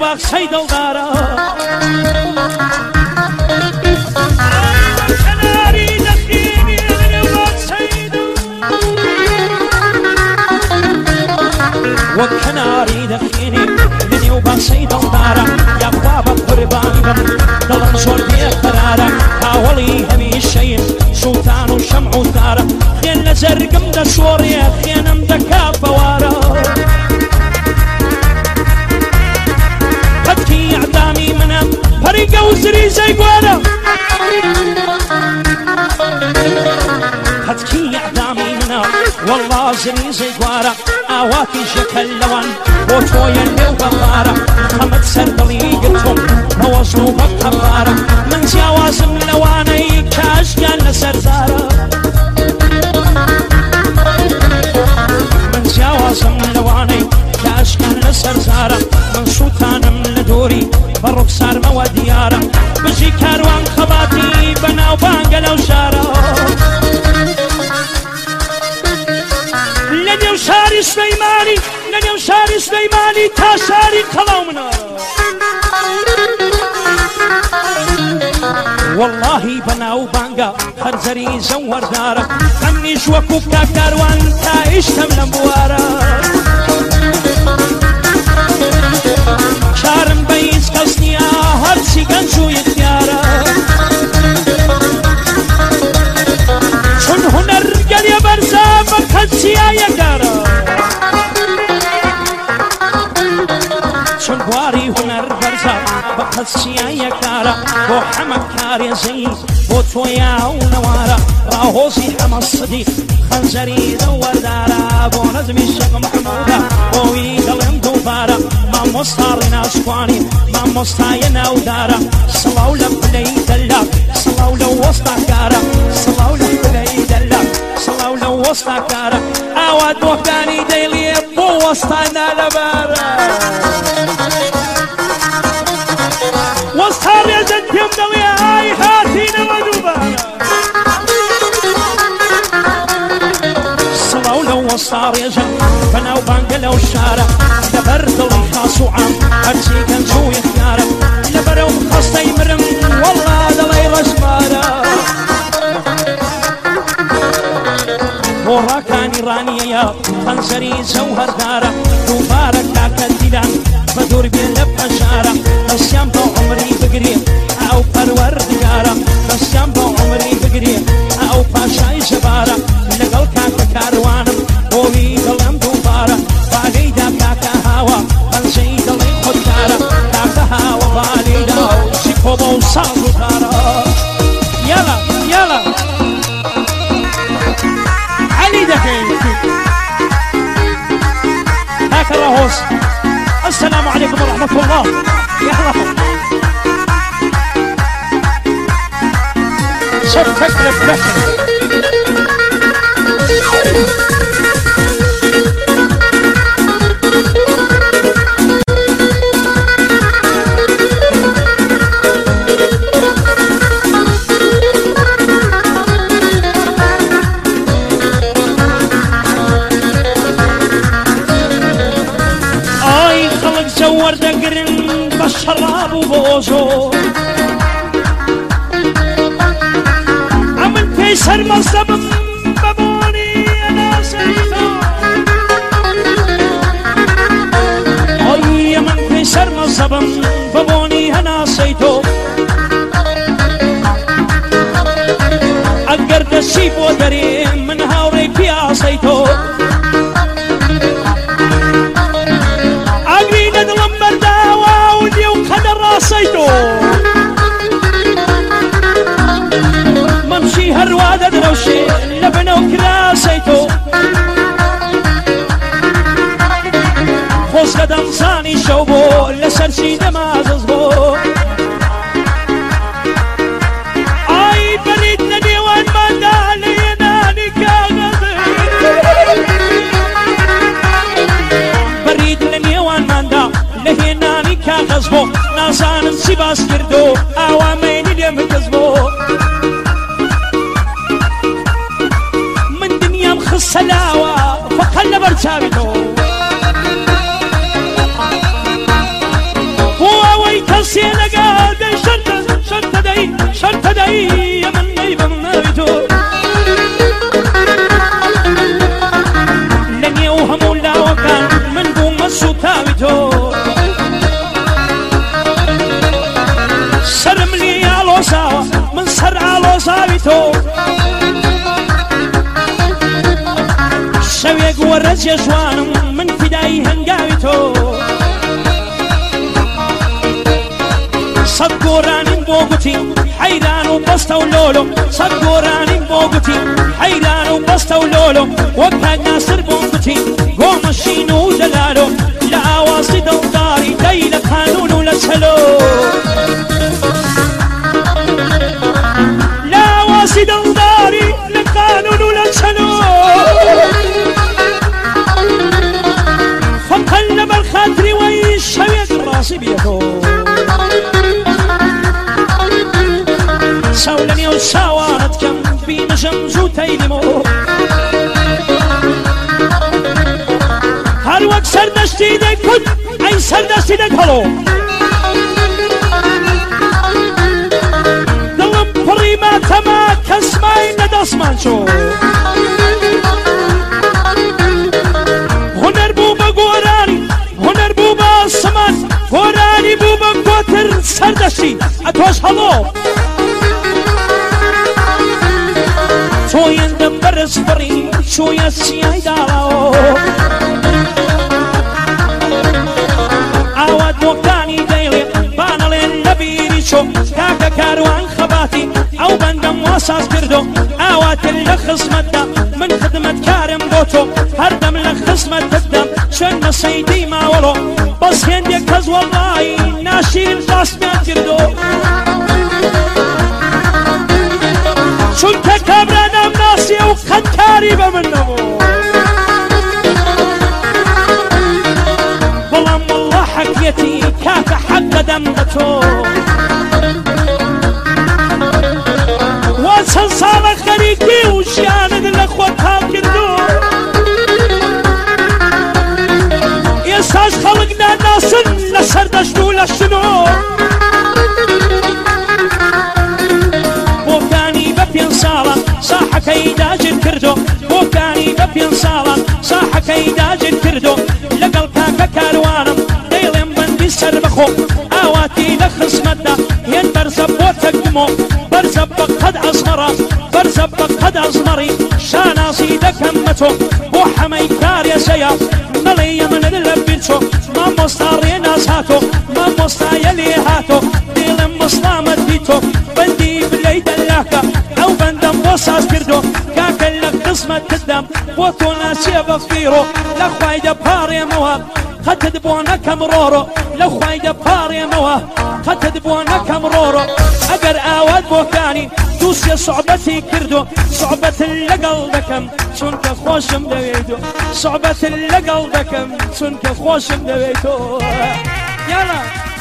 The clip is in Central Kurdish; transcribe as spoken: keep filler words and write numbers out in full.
باغ سيد الدارة وكناري دخيني مني وبسيط الدارة يا بابا قربان بم ضلم زور بيه قرارة هاولي همي الشيء سلطان وشمع وثارة خين لزرقم دا سوريا خينم دا كافوارة خدكي اعدامي منام فريقة وزري زي قوارة خدكي اعدامي منام والله زري زي قوارة آواتي شكل لوان بوتويا اللي وبغارة خمد سردلي قلتهم موصلوا بكبارة من جوازم لواني كاش قال سردارة من جوازم لواني كاش قال سردارة من سلطان من لدوري بروك صار موديارة بجي كاروان خباتي بنا وبانقل وشارة لن يوشاري سليماني لن يوشاري سليماني تاشاري قلاو منارة والله بناو بانقا خرزري زور دارك خنيش وكوكا كاروان تايش تملم بوارا شارم بيز قصنيا هرسي قنشو يختيارا شن هنر قل يا برزا بخدسيا يقارا شن بواري هنر برزا بخدسيا يقارا بو حمك كاري زي بو تويا ونوارا راهوزي حما الصديق خنزري دور دارا بو نزمي الشيخ محمودا بو يدلم دوبارا ما مصارنا سكواني ما مصاينا ودارا صلاو لبلي دلاب صلاو لو وسطا كارا صلاو لبلي دلاب صلاو لو وسطا كارا اواد وفداني ديلي بو وسطانا لبارا وسطار يا زد يمدل يا هاي هاتينا ودوبارا صلاو لو وسطار يا زد بناو بانقلا والشارع لبرد الخاص وعام هرسي كنزو يختارا لبرو خاصة يمرم والله دلي رسمارا وراكاني راني يا خنزري زوهر دارا دوبارك كاكا ديلان بدور بيلب بشارة نسيام بو عمري بقري او پرور دقارا نسيام بو عمري بقري او باشاي زبارا لقل كاكا كاروانم بوي دلم دوبارا باليدا كاكا هاوا خنزي دلي خدارا كاكا هاوا باليدا شكو بو صالو دارا يلا يلا علي دخيل هاك الرهوس السلام عليكم ورحمة الله يا حلقة شوف فكرة فكرة زور دقرن بالشراب وبوزو عمل تيسر مصدب ببوني انا سيدو اي من تيسر مصدب ببوني انا سيدو اقر دسيب ودريم من هاوري فيها سيدو راسيتو ممشي هروادة دروشي لبنو كراسيتو خوز قدم صاني شوبو لسرشي نماززبو اي بريد نديوان ماندا ليناني كاغذي بريد لنيوان ماندا لهناني كاغذبو نازانم سيباس كردو اوامين اليوم كذبو من دنيا مخصلاوة فقل برشابتو تدعي من نيب النبيتو لن يوهم لا وكان من بوم السكاويتو سرم لي على ساوى من سر على ساويتو شويق ورز يجوان من فداي هنقاويتو صدقوراني بوقتي حيران وبسطة ولولو صدقوراني بوقتي حيران وبسطة ولولو وبهاق ناصر بوقتي قوم الشينو ودلالو لا واصد الداري ديل قانون ولا سلو لا واصد الداري لقانون ولا سلو فقلب الخاطر ويشويق راسي بيتو سولني وساوات كم بين شمزو تيلمو هر وقت سردشتی دک کد این سردشتی دک هلو دلم پری ما تما کسمای ندستمان شو هنر بو با گورانی هنر بو با سمان گورانی بو با گوتر سردشتی اتوش هلو شوية ندبر صبري شوية السياي دالاو عواد وقتاني ديلي بانا لين نبيري شو كاكا كاروان خباتي او بندم واساس كردو عواد اللخص مدى من خدمة كارم بوتو هردم لخص مدى شن سيدي ما ولو بس هندي كز والله ناشيل قاسمات كردو شنك كابرانا مناسي وقد كاريبا منه والله والله حكيتي كاك حق دمته وانسان صالح خريكي وشيانا الاخوة كاكردو يساج خلقنا ناس لسردشتو لشنو صالة صاح كيداج الكردو بوكاني ببين صالة صاح كيداج الكردو لقل كاكا كاروانم ديلم بندي سربخو اواتي لخص مدى ين برزب وتقدمو برزب قد أصمرا برزب قد أصمري شاناسي دكمتو بوحمي كاريا سيا ملي من اللبنشو ما مستاري ناس هاتو ما مستايلي هاتو ديلم مصلامت ديتو بندي بليد اللاكا او بندم وصاص كردو كاكا لك قسمة قدام بوتو ناسي بفيرو لخوايدا باري موهب خد بوانا كمرورو لخوايدا باري موهب خد بوانا كمرورو اگر اواد بوكاني دوسي صعبتي كردو صعبة اللقل دكم سنك خوشم دويدو صعبة اللقل دكم سنك خوشم دويدو يلا